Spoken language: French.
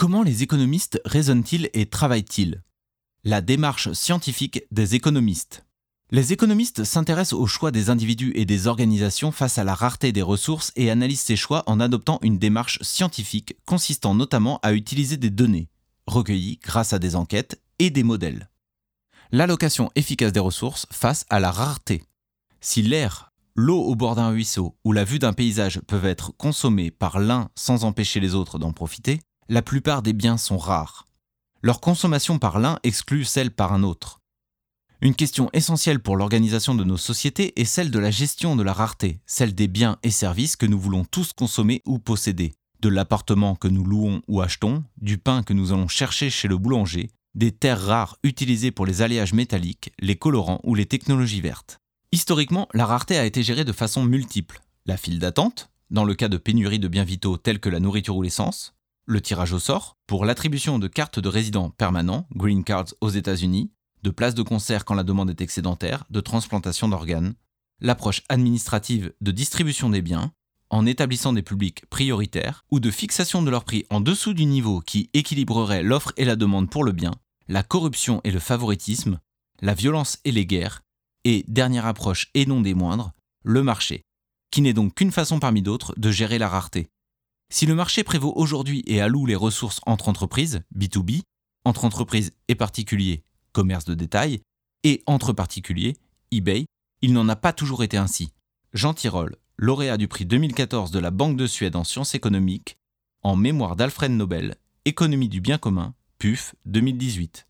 Comment les économistes raisonnent-ils et travaillent-ils ? La démarche scientifique des économistes. Les économistes s'intéressent au choix des individus et des organisations face à la rareté des ressources et analysent ces choix en adoptant une démarche scientifique consistant notamment à utiliser des données, recueillies grâce à des enquêtes et des modèles. L'allocation efficace des ressources face à la rareté. Si l'air, l'eau au bord d'un ruisseau ou la vue d'un paysage peuvent être consommés par l'un sans empêcher les autres d'en profiter, la plupart des biens sont rares. Leur consommation par l'un exclut celle par un autre. Une question essentielle pour l'organisation de nos sociétés est celle de la gestion de la rareté, celle des biens et services que nous voulons tous consommer ou posséder, de l'appartement que nous louons ou achetons, du pain que nous allons chercher chez le boulanger, des terres rares utilisées pour les alliages métalliques, les colorants ou les technologies vertes. Historiquement, la rareté a été gérée de façon multiple. La file d'attente, dans le cas de pénurie de biens vitaux tels que la nourriture ou l'essence, le tirage au sort, pour l'attribution de cartes de résident permanents, green cards aux États-Unis, de places de concert quand la demande est excédentaire, de transplantation d'organes, l'approche administrative de distribution des biens, en établissant des publics prioritaires, ou de fixation de leur prix en dessous du niveau qui équilibrerait l'offre et la demande pour le bien, la corruption et le favoritisme, la violence et les guerres, et, dernière approche et non des moindres, le marché, qui n'est donc qu'une façon parmi d'autres de gérer la rareté. Si le marché prévaut aujourd'hui et alloue les ressources entre entreprises, B2B, entre entreprises et particuliers, commerce de détail, et entre particuliers, eBay, il n'en a pas toujours été ainsi. Jean Tirole, lauréat du prix 2014 de la Banque de Suède en sciences économiques, en mémoire d'Alfred Nobel, Économie du bien commun, PUF 2018.